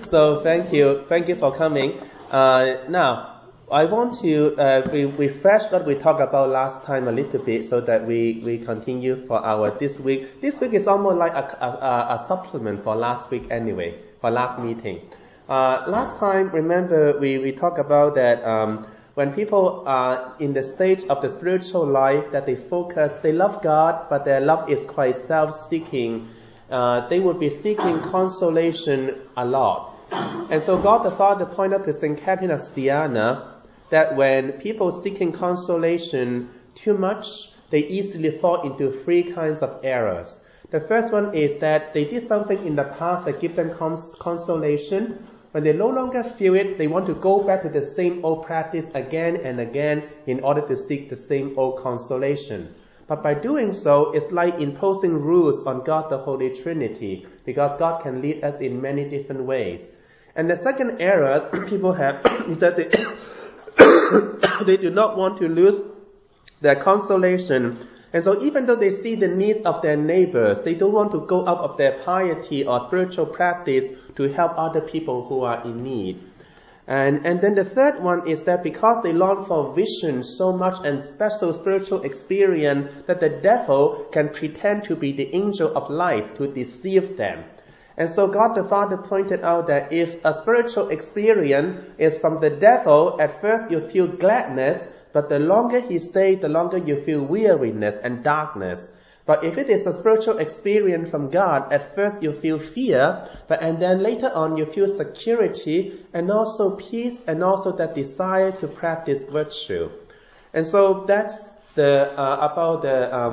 So thank you for coming. Now, I want to refresh what we talked about last time a little bit, so that we continue for our this week. This week is almost like a supplement for last week anyway, for last meeting. Last time, remember we talked about that when people are in the stage of the spiritual life, that they love God, but their love is quite self-seeking. They would be seeking consolation a lot. And so God the Father pointed out to St. Catherine of Siena that when people seeking consolation too much, they easily fall into three kinds of errors. The first one is that they did something in the past that gives them consolation. When they no longer feel it, they want to go back to the same old practice again and again in order to seek the same old consolation. But by doing so, it's like imposing rules on God the Holy Trinity, because God can lead us in many different ways. And the second error people have is that they do not want to lose their consolation. And so even though they see the needs of their neighbors, they don't want to go out of their piety or spiritual practice to help other people who are in need. And then the third one is that because they long for vision so much and special spiritual experience, that the devil can pretend to be the angel of light to deceive them. And so God the Father pointed out that if a spiritual experience is from the devil, at first you feel gladness, but the longer he stays, the longer you feel weariness and darkness. But if it is a spiritual experience from God, at first you feel fear, and then later on you feel security and also peace and also that desire to practice virtue. And so that's about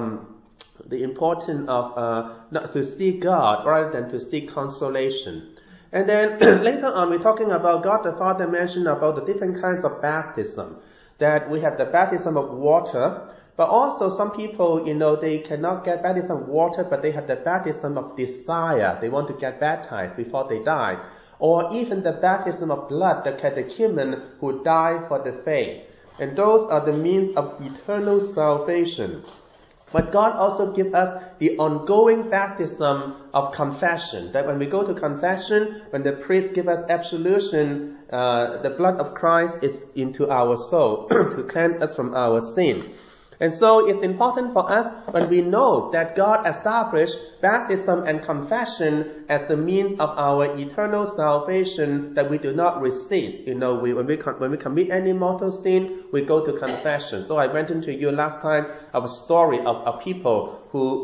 the importance of not to seek God rather than to seek consolation. And then later on we're talking about God the Father mentioned about the different kinds of baptism. That we have the baptism of water, but also some people, they cannot get baptism of water, but they have the baptism of desire. They want to get baptized before they die. Or even the baptism of blood, the catechumen who die for the faith. And those are the means of eternal salvation. But God also gives us the ongoing baptism of confession. That when we go to confession, when the priest gives us absolution, the blood of Christ is into our soul to cleanse us from our sin. And so it's important for us when we know that God established baptism and confession as the means of our eternal salvation, that we do not resist. When we commit any mortal sin, we go to confession. So I mentioned to you last time of a story of people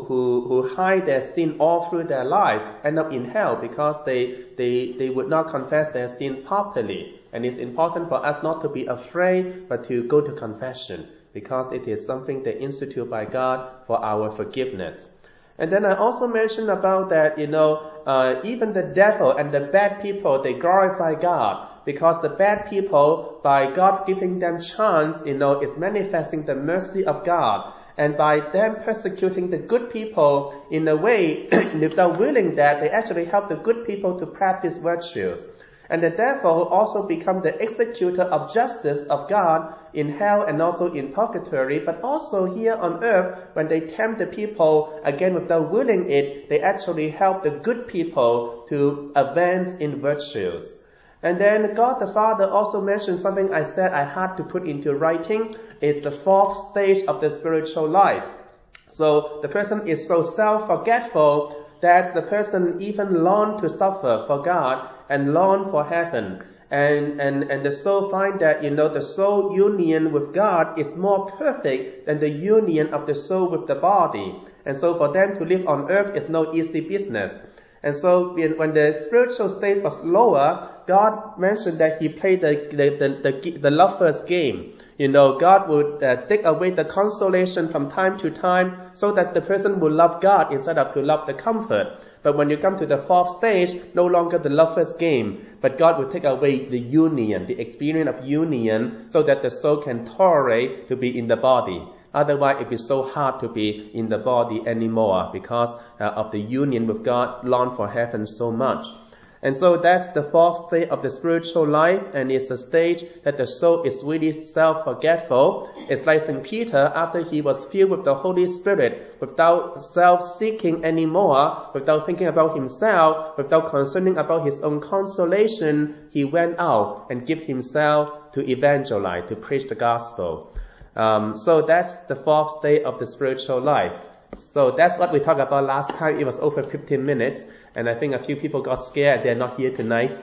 who hide their sin all through their life, end up in hell because they would not confess their sins properly. And it's important for us not to be afraid, but to go to confession, because it is something that instituted by God for our forgiveness. And then I also mentioned about that, even the devil and the bad people, they glorify God, because the bad people, by God giving them chance, is manifesting the mercy of God. And by them persecuting the good people, in a way, without willing that, they actually help the good people to practice virtues. And the devil also become the executor of justice of God in hell and also in purgatory, but also here on earth, when they tempt the people, again without willing it, they actually help the good people to advance in virtues. And then God the Father also mentioned something I said I had to put into writing, is the fourth stage of the spiritual life. So the person is so self-forgetful that the person even long to suffer for God and long for heaven. And the soul find that, the soul union with God is more perfect than the union of the soul with the body. And so for them to live on earth is no easy business. And so when the spiritual state was lower, God mentioned that He played the lover's game. God would take away the consolation from time to time so that the person will love God instead of to love the comfort. But when you come to the fourth stage, no longer the lover's game, but God will take away the union, the experience of union, so that the soul can tolerate to be in the body. Otherwise, it is so hard to be in the body anymore because of the union with God, long for heaven so much. And so that's the fourth state of the spiritual life, and it's a stage that the soul is really self-forgetful. It's like St. Peter, after he was filled with the Holy Spirit, without self-seeking anymore, without thinking about himself, without concerning about his own consolation, he went out and gave himself to evangelize, to preach the gospel. So that's the fourth state of the spiritual life. So that's what we talked about last time. It was over 15 minutes, and I think a few people got scared. They're not here tonight.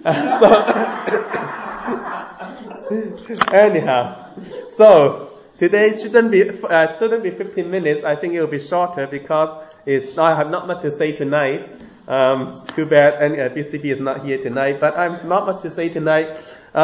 Anyhow, so today shouldn't be 15 minutes. I think it will be shorter because I have not much to say tonight. Too bad, and BCP is not here tonight. But I'm not much to say tonight.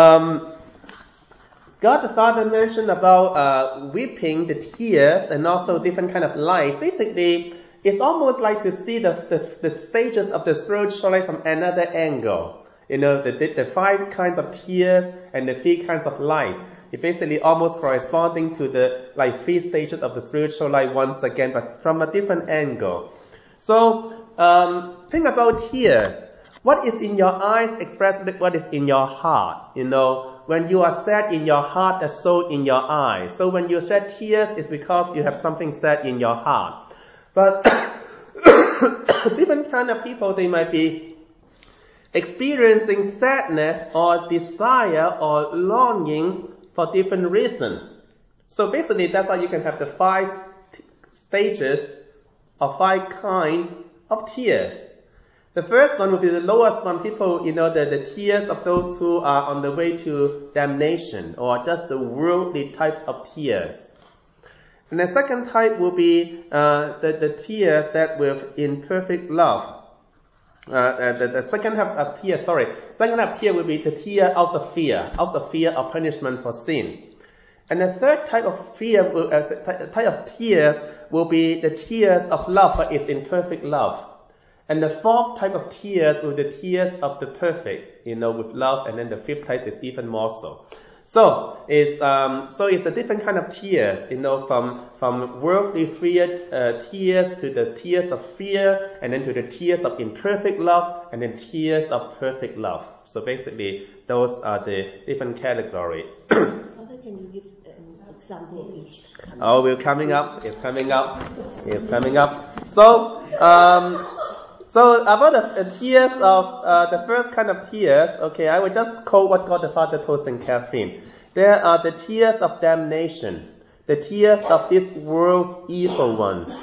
God the Father mentioned about weeping, the tears, and also different kind of light. Basically, it's almost like to see the stages of the spiritual life from another angle. The 5 kinds of tears and the 3 kinds of light. It basically almost corresponding to the 3 stages of the spiritual life once again, but from a different angle. So, think about tears. What is in your eyes expresses what is in your heart. When you are sad in your heart, that's so in your eyes. So when you shed tears, it's because you have something sad in your heart. But different kind of people, they might be experiencing sadness or desire or longing for different reasons. So basically, that's how you can have the 5 stages or 5 kinds of tears. The first one would be the lowest one. People, the tears of those who are on the way to damnation, or just the worldly types of tears. And the second type will be the tears that with imperfect love. The second type of tear, second type of tear will be the tear out of fear of punishment for sin. And the third type of type of tears will be the tears of love, but it's imperfect love. And the fourth type of tears will be the tears of the perfect, with love, and then the fifth type is even more so. So it's a different kind of tears, from worldly fear tears to the tears of fear, and then to the tears of imperfect love, and then tears of perfect love. So basically, those are the different categories. Can you give an example of each? Oh, It's coming up. So about the tears of the first kind of tears, I will just quote what God the Father told St. Catherine. There are the tears of damnation, the tears of this world's evil ones.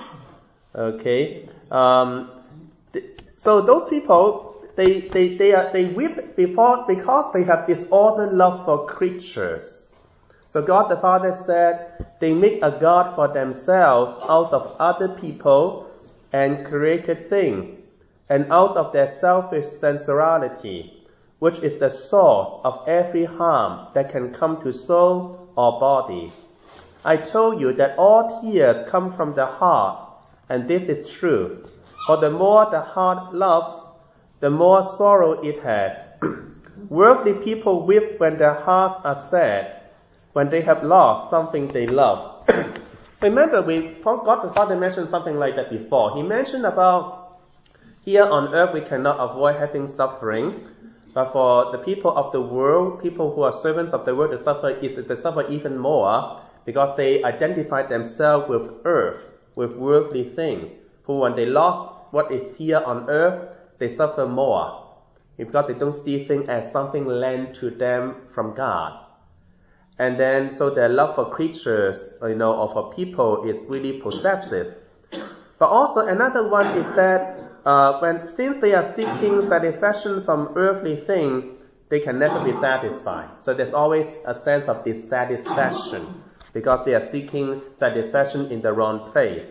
So those people, they weep because they have disordered love for creatures. So God the Father said they make a God for themselves out of other people and created things, and out of their selfish sensuality, which is the source of every harm that can come to soul or body. I told you that all tears come from the heart, and this is true. For the more the heart loves, the more sorrow it has. Worldly people weep when their hearts are sad, when they have lost something they love. Remember, God the Father mentioned something like that before. He mentioned about here on earth we cannot avoid having suffering, but for the people of the world, people who are servants of the world, they suffer even more because they identify themselves with earth, with worldly things. Who, when they lost what is here on earth, they suffer more because they don't see things as something lent to them from God. And then, so their love for creatures, or for people is really possessive. But also another one is that since they are seeking satisfaction from earthly things, they can never be satisfied. So there's always a sense of dissatisfaction because they are seeking satisfaction in the wrong place.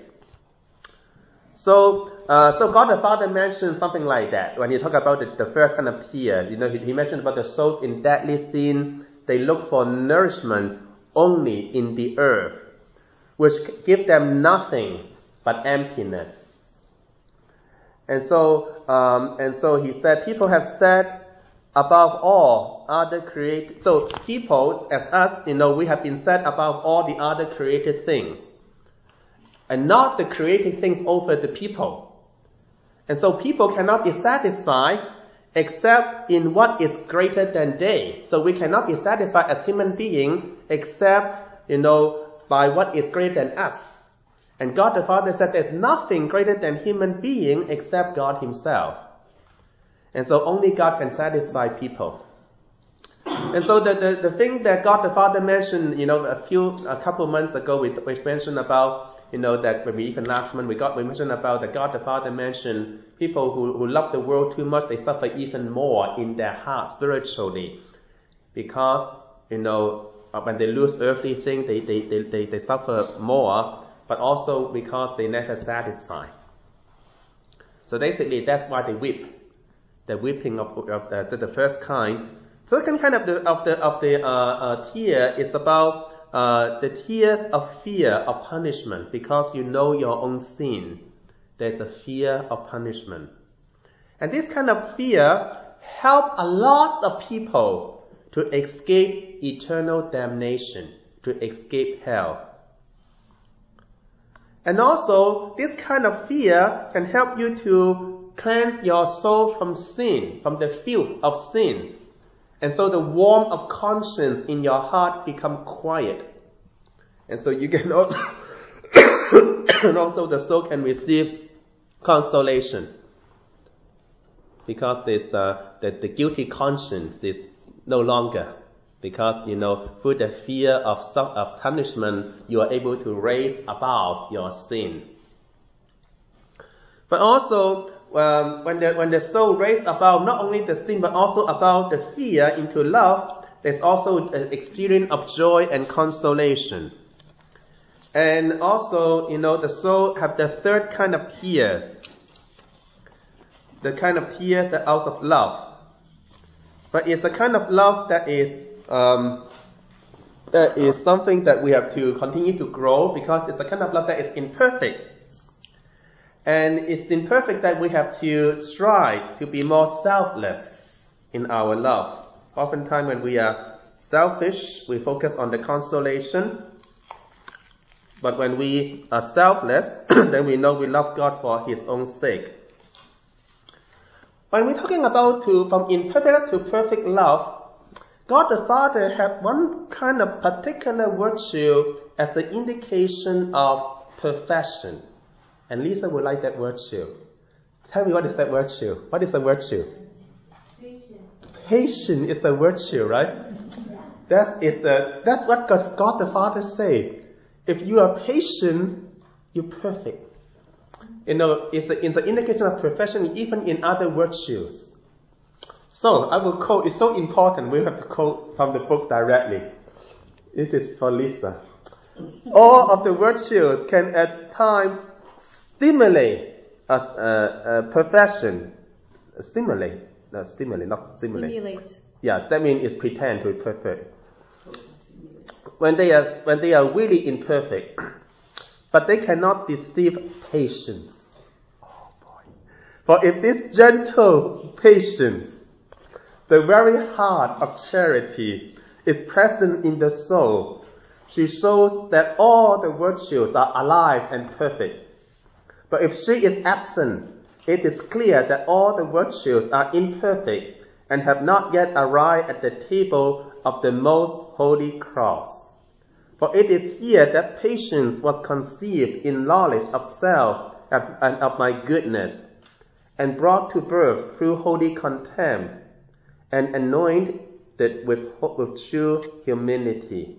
So God the Father mentioned something like that when he talked about the first kind of tear. He mentioned about the souls in deadly sin. They look for nourishment only in the earth, which give them nothing but emptiness. And so he said, people have said above all other created. So people, as us, we have been set above all the other created things, and not the created things over the people. And so people cannot be satisfied except in what is greater than they. So we cannot be satisfied as human beings except, by what is greater than us. And God the Father said there's nothing greater than human being except God himself. And so only God can satisfy people. And so the thing that God the Father mentioned, a couple months ago, we mentioned about, that when we even last month, we mentioned about that God the Father mentioned people who love the world too much, they suffer even more in their heart spiritually. Because, when they lose earthly things, they suffer more, but also because they never satisfy. So basically, that's why they weep. The weeping of the first kind. So the second kind of the tear is about the tears of fear of punishment, because you know your own sin. There's a fear of punishment. And this kind of fear helps a lot of people to escape eternal damnation, to escape hell. And also, this kind of fear can help you to cleanse your soul from sin, from the filth of sin. And so the warmth of conscience in your heart become quiet. And so you can also, and also the soul can receive consolation. Because the guilty conscience is no longer. Because, through the fear of punishment, you are able to raise above your sin. But also, when the soul raised above not only the sin, but also above the fear into love, there's also an experience of joy and consolation. And also, the soul have the third kind of tears. The kind of tears that out of love. But it's a kind of love that is something that we have to continue to grow, because it's a kind of love that is imperfect. And it's imperfect that we have to strive to be more selfless in our love. Oftentimes when we are selfish, we focus on the consolation. But when we are selfless, then we know we love God for His own sake. When we're talking about from imperfect to perfect love, God the Father had one kind of particular virtue as the indication of perfection. And Lisa would like that virtue. Tell me, what is that virtue? What is a virtue? Patience is a virtue, right? That's what God the Father say. If you are patient, you're perfect. It's an indication of perfection even in other virtues. So, I will quote, it's so important, we have to quote from the book directly. It is for Lisa. All of the virtues can at times stimulate perfection. Stimulate. Yeah, that means it's pretend to be perfect. When they are really imperfect, but they cannot deceive patience. Oh boy! For if this gentle patience, the very heart of charity, is present in the soul, she shows that all the virtues are alive and perfect. But if she is absent, it is clear that all the virtues are imperfect and have not yet arrived at the table of the most holy cross. For it is here that patience was conceived in knowledge of self and of my goodness, and brought to birth through holy contempt, and anointed with true humility.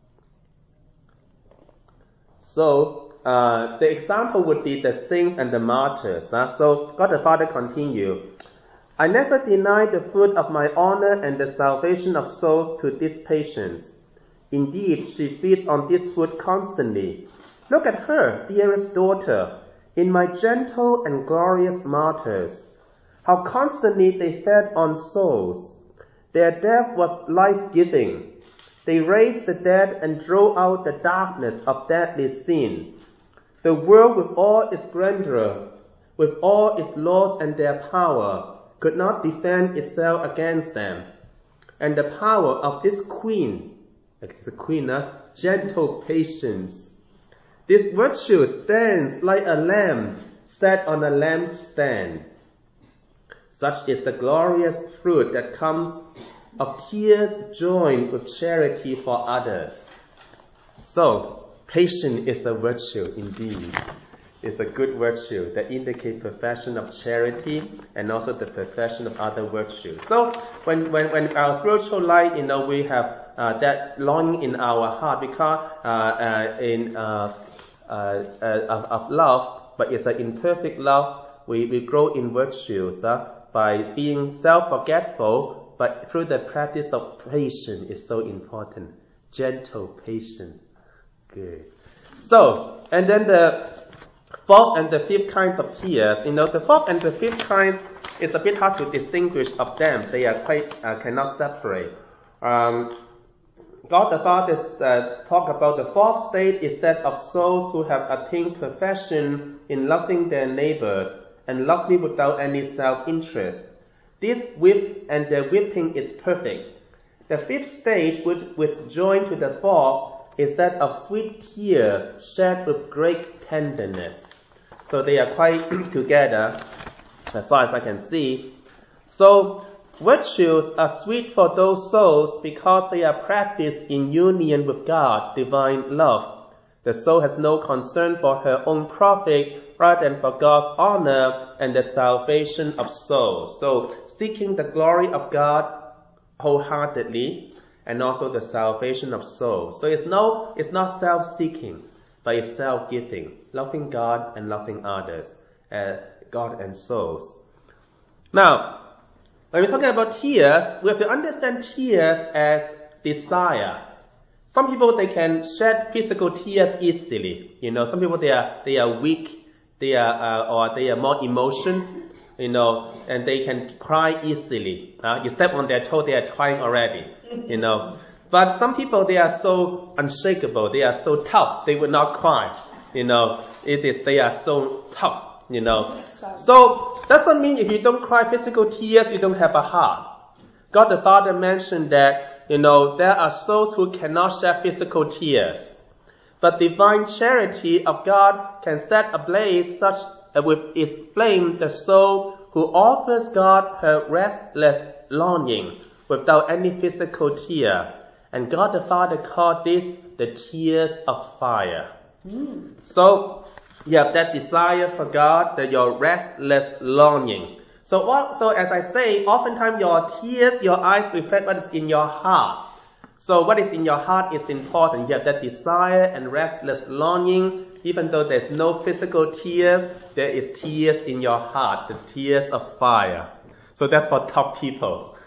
So, the example would be the saints and the martyrs. So, God the Father continue. I never deny the fruit of my honor and the salvation of souls to this patience. Indeed, she feeds on this food constantly. Look at her, dearest daughter, in my gentle and glorious martyrs. How constantly they fed on souls. Their death was life-giving. They raised the dead and drove out the darkness of deadly sin. The world with all its grandeur, with all its laws and their power, could not defend itself against them. And the power of this queen, gentle patience. This virtue stands like a lamp set on a lampstand. Such is the glorious fruit that comes of tears joined with charity for others. So, patience is a virtue indeed. It's a good virtue that indicates perfection of charity and also the perfection of other virtues. So, when our spiritual life, we have that longing in our heart because of love, but it's an imperfect love. We grow in virtues by being self-forgetful, but through the practice of patience is so important. Gentle, patient. Good. So, and then the fourth and the fifth kinds of tears. The fourth and the fifth kind is a bit hard to distinguish of them. They are quite cannot separate. God the Father talk about the fourth state is that of souls who have attained perfection in loving their neighbors and loving without any self-interest. This whip and the whipping is perfect. The fifth stage, which joined to the fourth, is that of sweet tears shed with great tenderness. So they are quite together, as far as I can see. So virtues are sweet for those souls because they are practiced in union with God, divine love. The soul has no concern for her own profit rather than for God's honor and the salvation of souls. So seeking the glory of God wholeheartedly and also the salvation of souls. So it's not self-seeking, but it's self-giving, loving God and loving others, God and souls. Now, when we're talking about tears, we have to understand tears as desire. Some people, they can shed physical tears easily. Some people, they are weak, they are more emotion, and they can cry easily. You step on their toe, they are crying already, But some people, they are so unshakable, they are so tough, they will not cry, they are so tough, So, doesn't mean if you don't cry physical tears, you don't have a heart. God the Father mentioned that, there are souls who cannot shed physical tears. But divine charity of God can set ablaze such with its flame the soul who offers God her restless longing without any physical tear. And God the Father called this the tears of fire. So, you have that desire for God, your restless longing. So as I say, oftentimes your tears, your eyes reflect what is in your heart. So what is in your heart is important. You have that desire and restless longing. Even though there's no physical tears, there is tears in your heart, the tears of fire. So that's for tough people.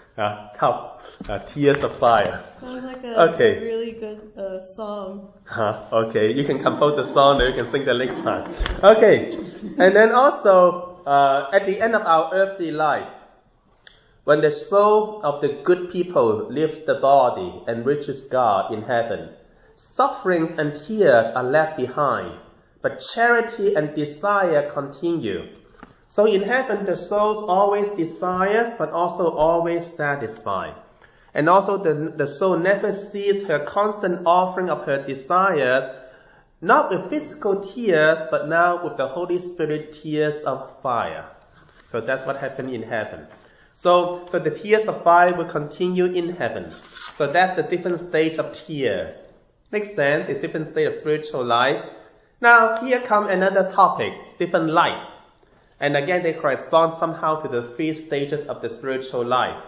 Tears of fire. Sounds like a really good song. Okay, you can compose the song and you can sing the next time. Okay, and then also at the end of our earthly life, when the soul of the good people leaves the body and reaches God in heaven, sufferings and tears are left behind, but charity and desire continue. So in heaven, the soul always desires, but also always satisfied. And also the soul never ceases her constant offering of her desires, not with physical tears, but now with the Holy Spirit tears of fire. So that's what happened in heaven. So the tears of fire will continue in heaven. So that's the different stage of tears. Next then, the different state of spiritual life. Now here comes another topic, different light. And again, they correspond somehow to the three stages of the spiritual life.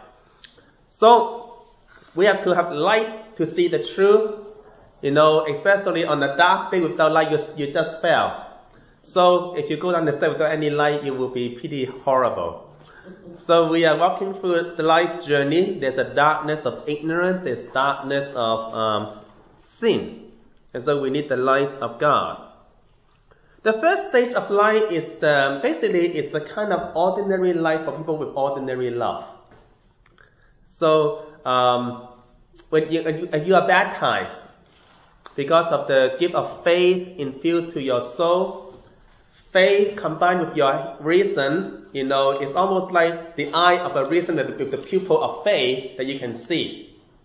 So, we have to have light to see the truth. Especially on a dark day without light, you just fell. So, if you go down the stairs without any light, it will be pretty horrible. So, we are walking through the life journey. There's a darkness of ignorance. There's darkness of sin. And so, we need the light of God. The first stage of life is the kind of ordinary life for people with ordinary love. So, when you are baptized, because of the gift of faith infused to your soul, faith combined with your reason, it's almost like the eye of a reason with the pupil of faith that you can see.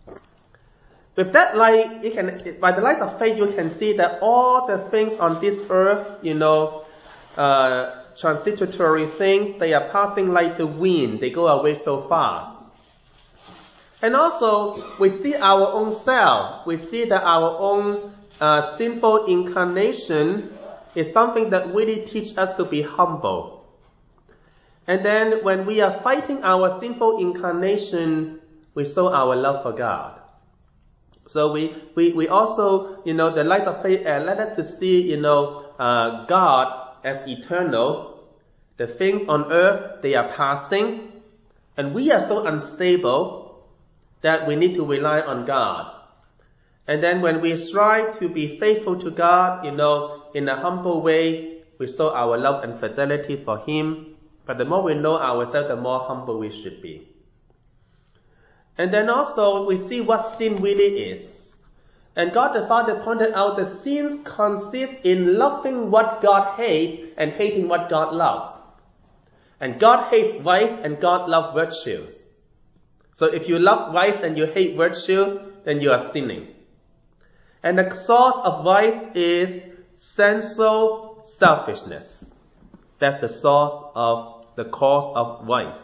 With that light, by the light of faith, you can see that all the things on this earth, transitory things. They are passing like the wind. They go away so fast. And also, we see our own self. We see that our own sinful incarnation is something that really teaches us to be humble. And then when we are fighting our sinful incarnation, we show our love for God. So we also, the light of faith let us to see, God as eternal. The things on earth, they are passing. And we are so unstable that we need to rely on God. And then when we strive to be faithful to God, in a humble way, we show our love and fidelity for Him. But the more we know ourselves, the more humble we should be. And then also, we see what sin really is. And God the Father pointed out that sin consists in loving what God hates and hating what God loves. And God hates vice and God loves virtues. So if you love vice and you hate virtues, then you are sinning. And the source of vice is sensual selfishness. That's the source of the cause of vice.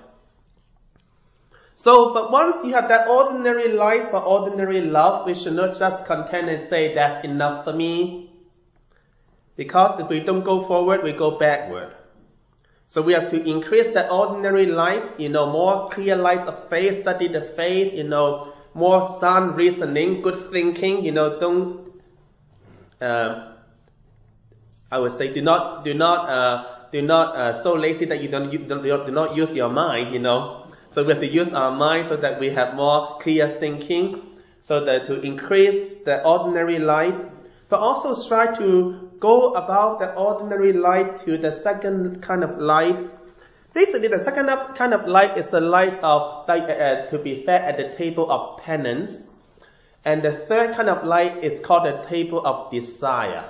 So, but once you have that ordinary life for ordinary love, we should not just content and say, that's enough for me. Because if we don't go forward, we go backward. So we have to increase that ordinary life, more clear light of faith, study the faith, more sound reasoning, good thinking, I would say do not so lazy that you do not use your mind, So we have to use our mind so that we have more clear thinking, so that to increase the ordinary life, but also strive to go about the ordinary life to the second kind of life. Basically, the second kind of life is the life of to be fed at the table of penance. And the third kind of life is called the table of desire.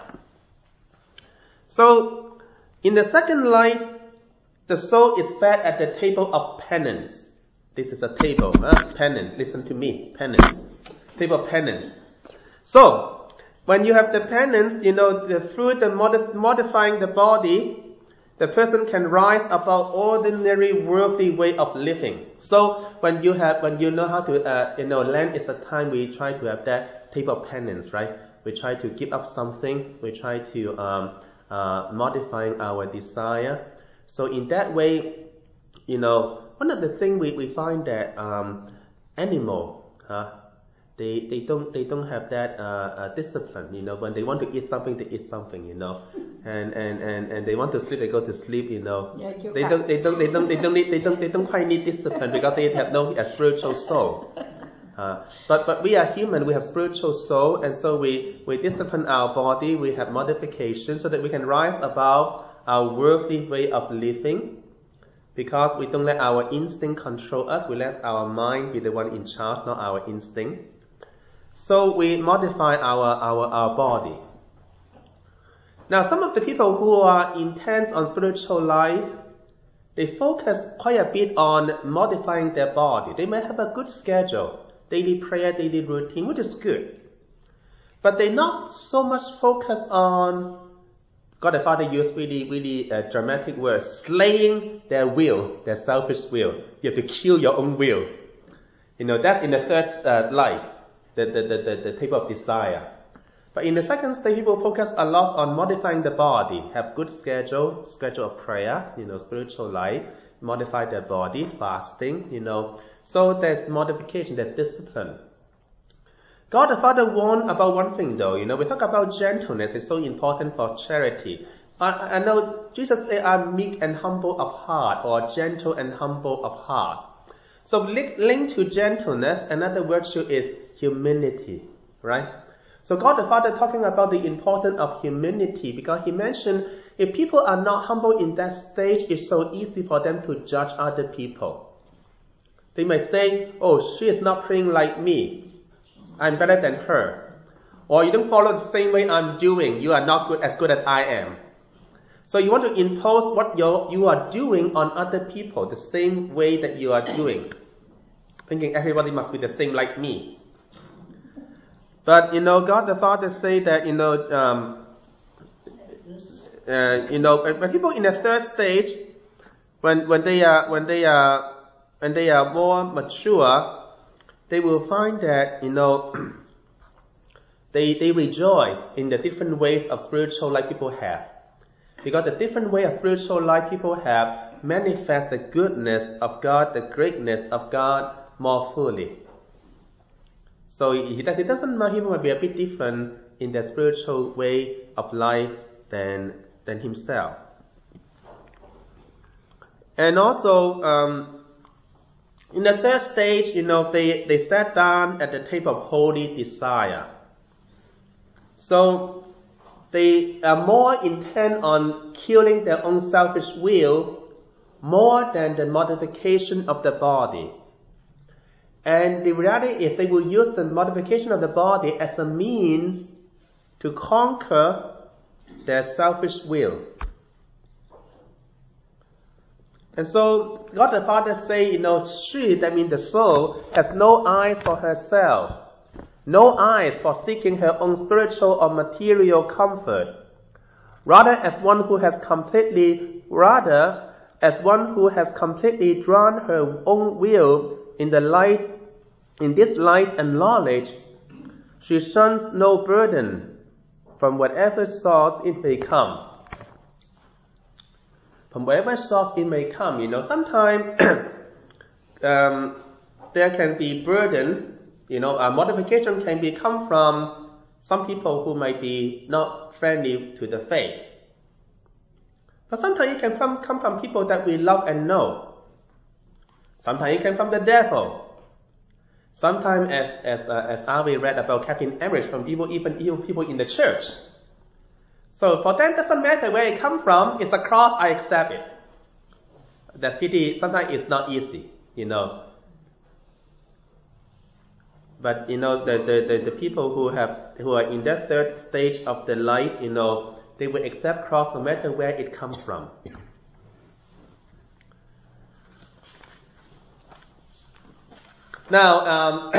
So, in the second life, the soul is fed at the table of penance. This is a table, penance. Listen to me, penance. Table of penance. So, when you have the penance, through the modifying the body, the person can rise above ordinary worldly way of living. So, when you know how to, Lent is a time we try to have that table of penance, right? We try to give up something. We try to modifying our desire. So in that way, one of the things we find that animal, they don't have that discipline. When they want to eat something, they eat something. And they want to sleep, they go to sleep. Yeah, they don't quite need discipline because they have no spiritual soul. But we are human, we have spiritual soul, and so we discipline our body, we have modification so that we can rise above our worldly way of living, because we don't let our instinct control us, we let our mind be the one in charge, not our instinct. So we modify our body. Now some of the people who are intense on spiritual life, they focus quite a bit on modifying their body. They may have a good schedule, daily prayer, daily routine, which is good. But they not so much focus on, God the Father used really dramatic words, slaying their will, their selfish will. You have to kill your own will. That's in the third life, the table of desire. But in the second stage, people focus a lot on modifying the body, have good schedule of prayer, spiritual life, modify their body, fasting, So there's modification, there's discipline. God the Father warned about one thing though, we talk about gentleness, it's so important for charity. I know Jesus said, I'm meek and humble of heart, or gentle and humble of heart. So linked to gentleness, another virtue is humility, right? So God the Father talking about the importance of humility, because He mentioned if people are not humble in that stage, it's so easy for them to judge other people. They may say, oh, she is not praying like me. I'm better than her. Or you don't follow the same way I'm doing. You are not as good as I am. So you want to impose what you are doing on other people, the same way that you are doing. Thinking everybody must be the same like me. But, God the Father say that, when people in the third stage, when they are more mature, they will find that, they rejoice in the different ways of spiritual life people have. Because the different way of spiritual life people have manifest the goodness of God, the greatness of God more fully. So it doesn't matter, he might be a bit different in the spiritual way of life than himself. And also, in the third stage, they sat down at the table of holy desire. So they are more intent on killing their own selfish will more than the mortification of the body. And the reality is they will use the mortification of the body as a means to conquer their selfish will. And so God the Father say, she, that means the soul, has no eyes for herself, no eyes for seeking her own spiritual or material comfort. Rather, as one who has completely drawn her own will in this light and knowledge, she shuns no burden from whatever source it may come. From whatever source it may come, sometimes there can be burden, mortification can come from some people who might be not friendly to the faith. But sometimes it can come from people that we love and know. Sometimes it can come from the devil. Sometimes, as Avi read about Catherine Emmerich, from people, even people in the church. So for them, it doesn't matter where it comes from. It's a cross, I accept it. That pity, sometimes it's not easy, But the people who are in that third stage of the life, they will accept cross no matter where it comes from. Now,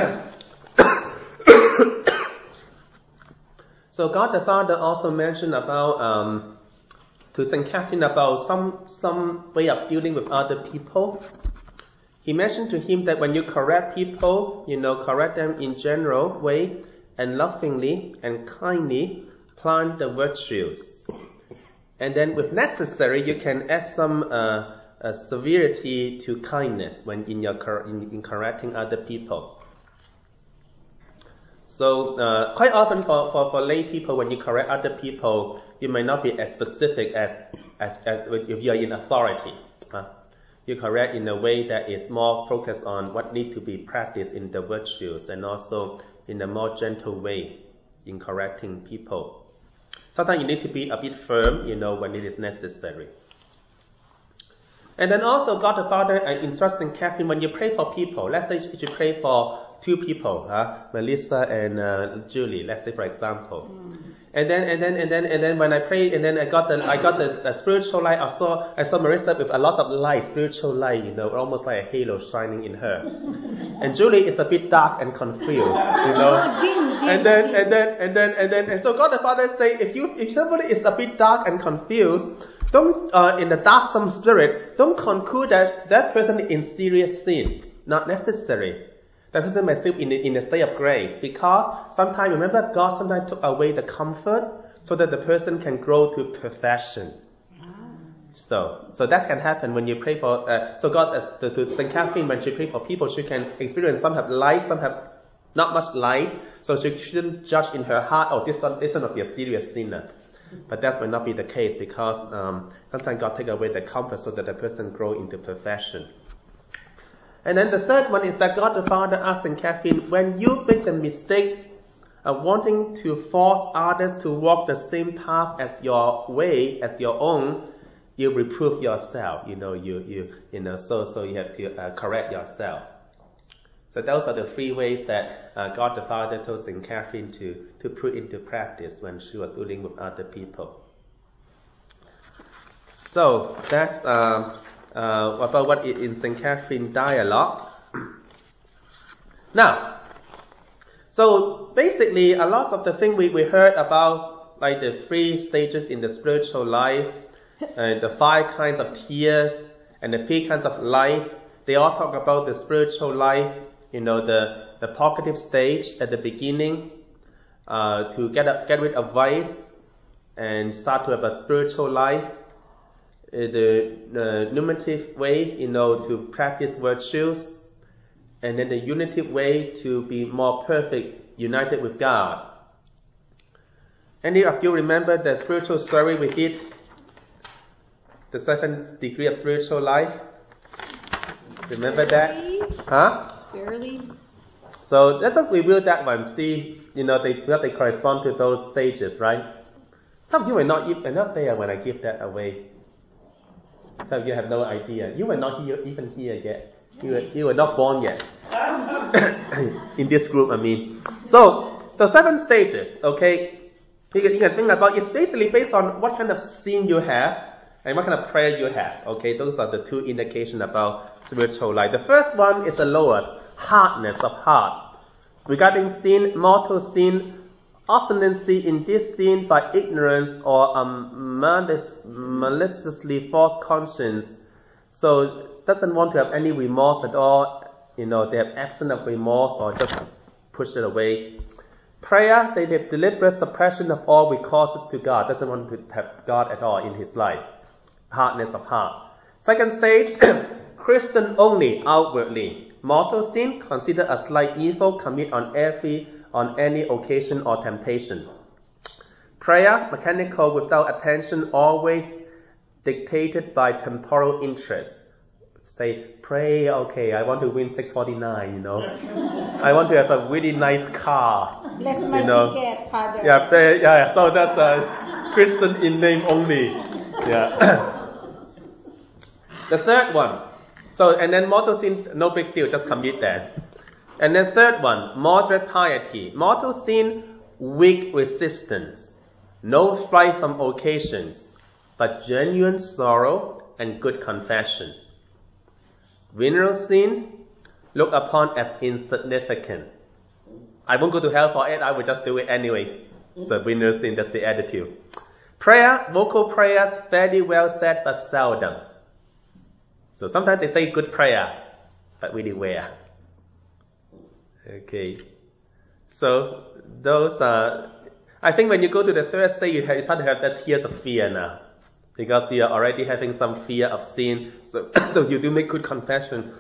so God the Father also mentioned about to Saint Catherine about some way of dealing with other people. He mentioned to him that when you correct people, correct them in general way and lovingly and kindly, plant the virtues. And then if necessary, you can add some severity to kindness when in correcting other people. So quite often for lay people, when you correct other people, you may not be as specific as if you are in authority. You correct in a way that is more focused on what needs to be practiced in the virtues and also in a more gentle way in correcting people. Sometimes you need to be a bit firm, when it is necessary. And then also God the Father instructs Saint Catherine, when you pray for people, let's say you pray for two people, Melissa and Julie, let's say for example. And then when I prayed, and then I got the spiritual light. I saw Marissa with a lot of light, spiritual light, almost like a halo shining in her. And Julie is a bit dark and confused, And so God the Father say, if somebody is a bit dark and confused, don't in the darksome spirit, don't conclude that person is in serious sin. Not necessary. That person may still in a state of grace, because sometimes, remember, God sometimes took away the comfort so that the person can grow to perfection. So that can happen when you pray for, so God, to Saint Catherine, when she prays for people, she can experience some have light, some have not much light, so she shouldn't judge in her heart, this one must be a serious sinner. But that will not be the case, because sometimes God take away the comfort so that the person grow into perfection. And then the third one is that God the Father asks Saint Catherine, when you make the mistake of wanting to force others to walk the same path as your way, as your own, you reprove yourself. So you have to correct yourself. So those are the three ways that God the Father told Saint Catherine to put into practice when she was dealing with other people. So that's about what is in Saint Catherine dialogue. Now, so basically a lot of the things we heard about like the 3 stages in the spiritual life, and the 5 kinds of tears, and the 3 kinds of life. They all talk about the spiritual life, the talkative stage at the beginning, to get rid of vice and start to have a spiritual life. The normative way, to practice virtues, and then the unitive way to be more perfect, united with God. Any of you remember the spiritual story we did? The 7th degree of spiritual life? Remember that? Huh? Barely. So let us review that one. See, they correspond to those stages, right? Some of you were not there when I give that away. Some of you have no idea. You were not even here yet. You were not born yet. In this group, I mean. So, the 7 stages, okay? You can think about it's basically based on what kind of sin you have and what kind of prayer you have. Okay, those are the 2 indications about spiritual life. The first one is the lowest, hardness of heart. Regarding sin, mortal sin, obstinacy in this sin by ignorance or maliciously false conscience. So doesn't want to have any remorse at all. They have absence of remorse or just push it away. Prayer, they have deliberate suppression of all recourses to God. Doesn't want to have God at all in his life. Hardness of heart. Second stage, Christian only outwardly. Mortal sin, considered a slight evil, commit on any occasion or temptation. Prayer, mechanical without attention, always dictated by temporal interest. Say, pray, okay, I want to win 649, I want to have a really nice car. Bless my ticket, Father. Yeah, pray, yeah, so that's Christian in name only. Yeah. The third one. So, and then mortal sin, no big deal, just commit that. And then third one, moderate piety. Mortal sin, weak resistance. No flight from occasions, but genuine sorrow and good confession. Venial sin, looked upon as insignificant. I won't go to hell for it, I will just do it anyway. So venial sin, that's the attitude. Prayer, vocal prayers, fairly well said but seldom. So sometimes they say good prayer, but really rare. Okay. So those are, I think when you go to the third stage, you start to have that tears of fear now. Because you are already having some fear of sin. So you do make good confession.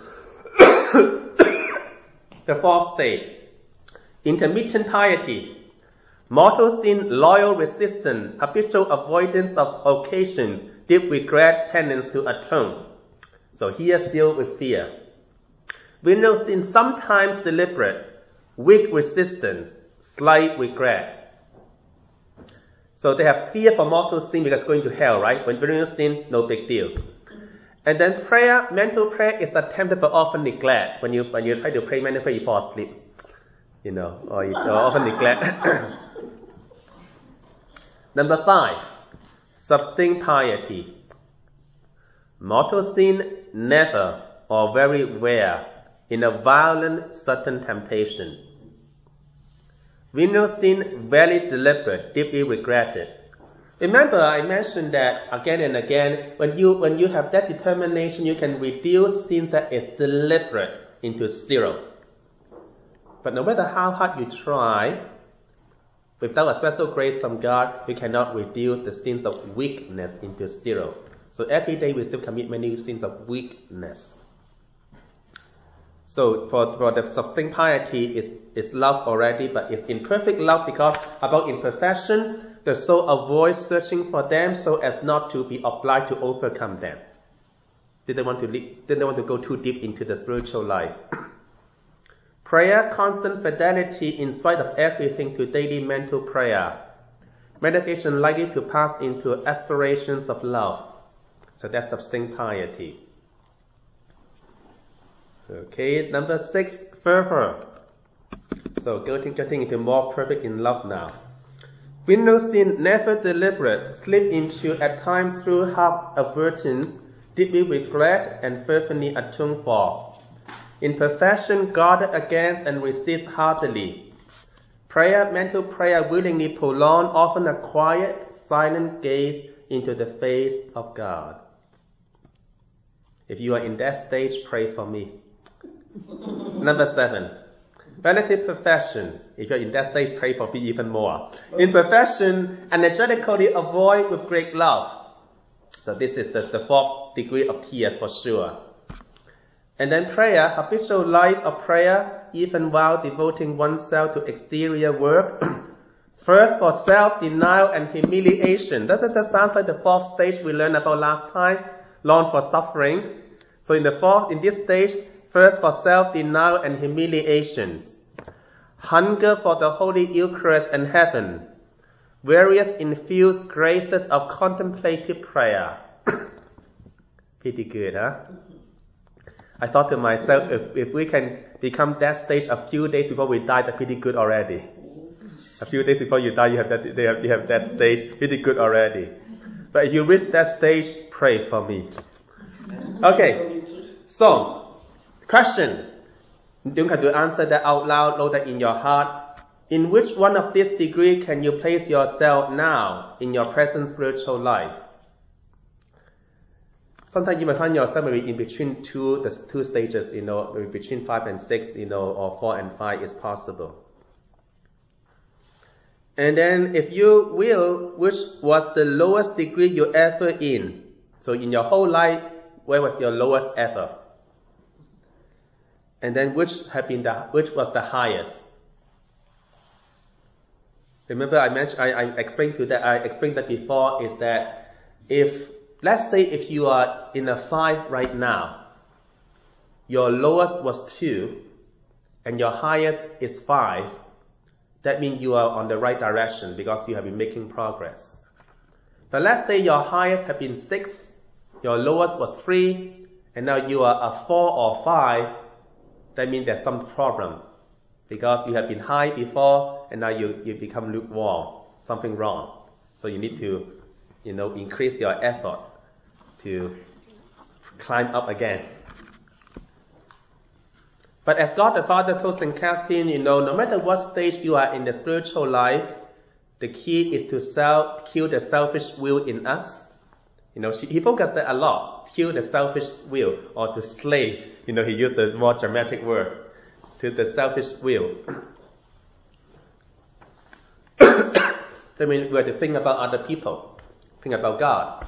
The fourth stage, intermittent piety. Mortal sin, loyal resistance, habitual avoidance of occasions, deep regret, penance to atone. So here still with fear. Venial sin, sometimes deliberate, weak resistance, slight regret. So they have fear for mortal sin because going to hell, right? When venial sin, no big deal. And then prayer, mental prayer is attempted but often neglect. When you try to pray mental prayer, you fall asleep. Or you often neglect. Number 5, sustained piety. Mortal sin, never or very rare, in a violent certain temptation. Venial sin, very deliberate, deeply regretted. Remember, I mentioned that again and again, when you have that determination, you can reduce sin that is deliberate into 0. But no matter how hard you try, without a special grace from God, we cannot reduce the sins of weakness into 0. So every day we still commit many sins of weakness. So for the sustained piety is love already, but it's imperfect love because about imperfection, the soul avoids searching for them so as not to be obliged to overcome them. Didn't want to go too deep into the spiritual life. Prayer, constant fidelity in spite of everything to daily mental prayer. Meditation likely to pass into aspirations of love. So that's sustained piety. Okay, number 6, fervor. So getting into more perfect in love now. Venial sin, never deliberate, slip into at times through half-avertence, deeply regret and fervently atone for. Imperfection guarded against and resist heartily. Prayer, mental prayer willingly prolonged, often a quiet, silent gaze into the face of God. If you are in that stage, pray for me. Number 7, relative perfection. If you're in that stage, pray for me even more. In perfection, energetically avoid with great love. So this is the 4th degree of tears for sure. And then prayer, habitual life of prayer, even while devoting oneself to exterior work. First for self-denial and humiliation. Doesn't that sound like the 4th stage we learned about last time? Long for suffering. So in this stage, first for self-denial and humiliations. Hunger for the Holy Eucharist and heaven. Various infused graces of contemplative prayer. Pretty good, huh? I thought to myself, if we can become that stage a few days before we die, that's pretty good already. A few days before you die, you have that stage, pretty good already. But if you reach that stage, pray for me. Okay, so, question. You have to answer that out loud, know that in your heart. In which one of these degrees can you place yourself now in your present spiritual life? Sometimes you might find yourself maybe in between two stages, maybe between 5 and 6, or 4 and 5 is possible. And then if you will, which was the lowest degree you ever in? So in your whole life, where was your lowest ever? And then which was the highest? Remember I explained that before, is that let's say if you are in a 5 right now, your lowest was 2, and your highest is 5, that means you are on the right direction because you have been making progress. But let's say your highest have been 6, your lowest was 3, and now you are a 4 or 5, that means there's some problem. Because you have been high before, and now you become lukewarm. Something wrong. So you need to, increase your effort to climb up again. But as God the Father told St. Catherine, no matter what stage you are in the spiritual life, the key is to kill the selfish will in us. He focused a lot. Kill the selfish will, or to slay. He used the more dramatic word. To the selfish will. That means we have to think about other people. Think about God.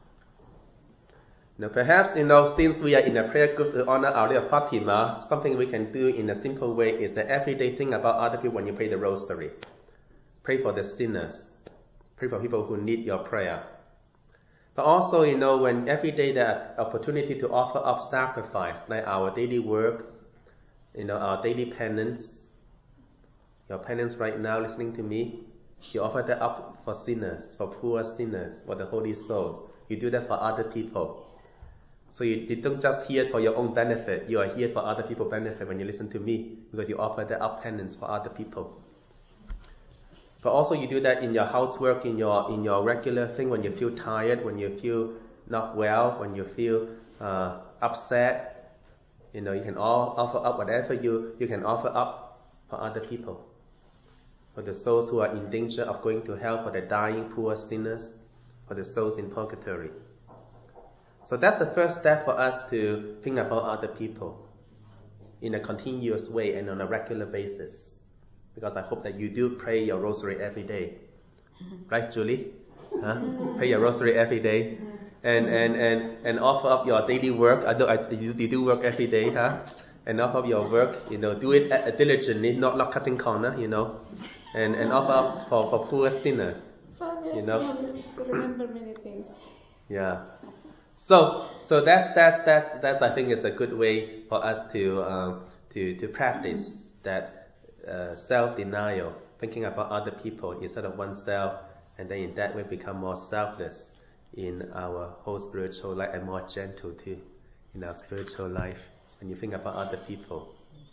Perhaps, since we are in a prayer group to honor Our Lady of Fatima, something we can do in a simple way is that every day think about other people when you pray the rosary. Pray for the sinners. Pray for people who need your prayer. But also, when every day there is opportunity to offer up sacrifice, like our daily work, our daily penance. Your penance right now, listening to me, you offer that up for sinners, for poor sinners, for the holy souls. You do that for other people. So you don't just hear for your own benefit. You are here for other people's benefit when you listen to me, because you offer that up penance for other people. But also you do that in your housework, in your regular thing, when you feel tired, when you feel not well, when you feel upset. You can all offer up whatever you can offer up for other people. For the souls who are in danger of going to hell, for the dying poor sinners, for the souls in purgatory. So that's the first step for us to think about other people in a continuous way and on a regular basis. Because I hope that you do pray your rosary every day. Right, Julie? Huh? Pray your rosary every day. And offer up your daily work. You do work every day, huh? And offer up your work, do it diligently, not cutting corner, and offer up for poor sinners, to remember many things. Yeah. So that's I think is a good way for us to practice that self-denial, thinking about other people instead of oneself, and then in that way become more selfless in our whole spiritual life, and more gentle too in our spiritual life when you think about other people.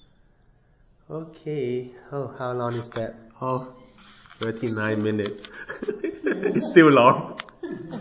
Okay. Oh, how long is that? 39 minutes. It's still long.